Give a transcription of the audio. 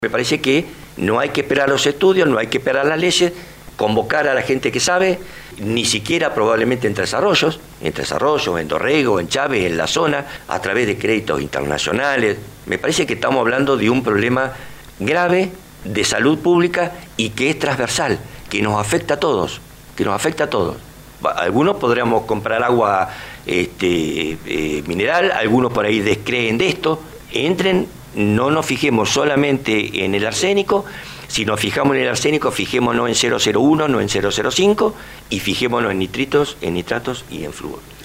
Me parece que no hay que esperar los estudios, no hay que esperar las leyes, convocar a la gente que sabe, ni siquiera probablemente en Tres Arroyos, en Dorrego, en Chávez, en la zona, a través de créditos internacionales. Me parece que estamos hablando de un problema grave de salud pública y que es transversal, que nos afecta a todos, Algunos podríamos comprar agua mineral, algunos por ahí descreen de esto. No nos fijemos solamente en el arsénico. Si nos fijamos en el arsénico, fijémonos en 0,01, no en 0,05, y fijémonos en nitritos, en nitratos y en flúor.